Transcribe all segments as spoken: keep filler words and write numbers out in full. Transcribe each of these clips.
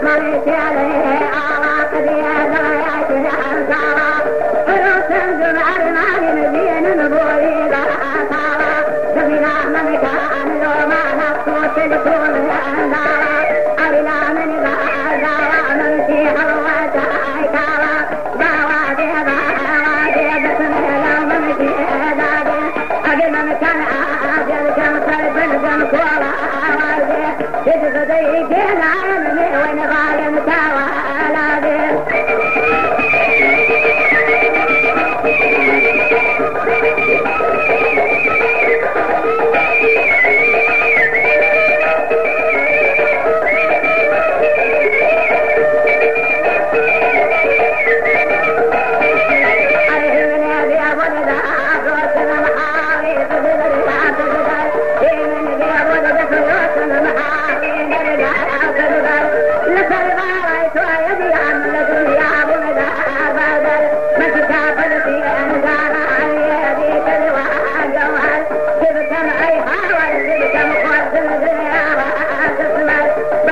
ملك عليه عواق ديانا يشرح سارا فروس الجمع المال نبين نبوري غراسارا سبنا من كان لو ما نفسه تلكون الأنزارا أرنا من غازارا من في حلوة عيكارا باوادي باوادي بسم الله من في هدادي أجل من كان عاجل كان صرف كان كورا وادي يجزدي كنا يمني وين غاين تاوالا دي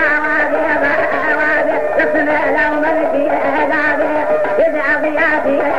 Yeah.